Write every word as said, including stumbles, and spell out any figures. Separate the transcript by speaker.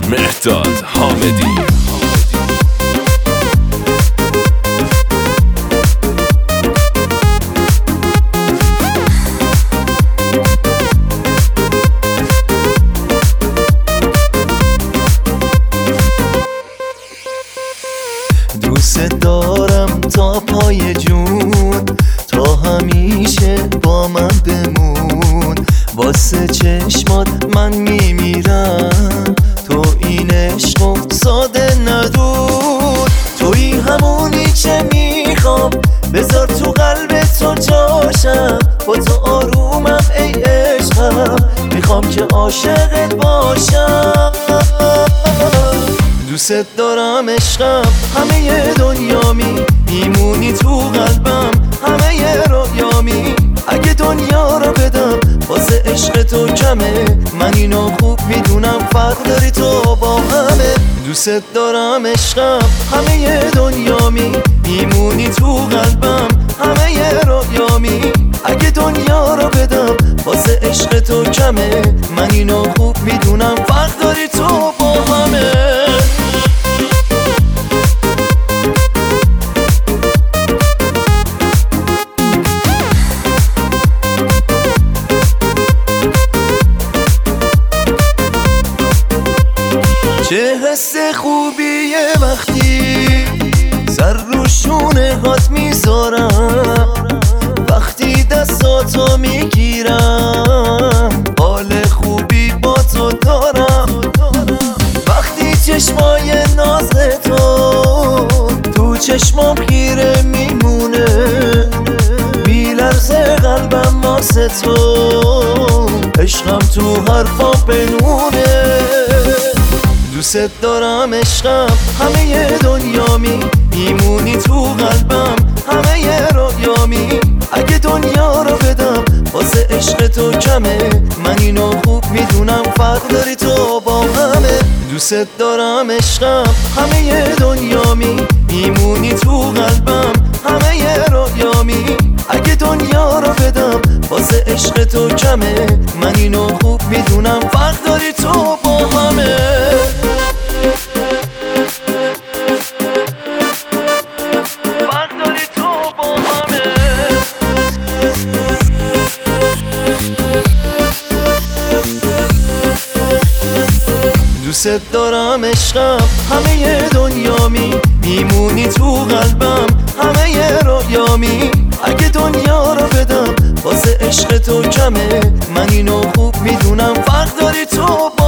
Speaker 1: مهداد حامدی.
Speaker 2: دوست دارم تا پای جون، تا همیشه با من بمون. واسه چشمات من میمیرم، تو این عشقو ساده ندون. توی همونی که میخوام، بذار تو قلب تو جاشم. با تو آرومم ای عشقم، میخوام که عاشقت باشم. دوست دارم عشقم، همه دنیامی، میمونی تو قلبم، همه رویامی. اگه دنیا رو بدم واسه عشق تو کمه، من اینو خوب میدونم فرق داری تو با همه. دوست دارم عشقم، همه دنیامی، میمونی تو قلبم، همه رویامی. اگه دنیا رو بدم واسه عشق تو کمه، من اینو خوب میدونم فرق داری تو با همه. چه حس خوبیه وقتی سر رو شونه هات میذارم، وقتی دستاتو میگیرم حال خوبی با تو دارم. وقتی چشمای ناز تو تو چشمام خیره میمونه، میلرزه قلبم واسه تو، عشقم تو حرفام بنونه. دوست دارم عشقم، همه دنیامی، میمونی تو قلبم، همه رویامی. اگه دنیا رو بدم واسه عشق تو کمه، من اینو خوب میدونم فرق داری تو با همه. دوست دارم عشقم، همه دنیامی، میمونی تو قلبم، همه رویامی. اگه دنیا رو بدم واسه عشق تو کمه، من اینو خوب میدونم فرق داری تو با همه. دوست دارم عشقم، همه دنیامی، میمونی تو قلبم، همه رویامی. اگه دنیا رو بدم واسه عشق تو کمه، من اینو خوب میدونم فرق داری تو با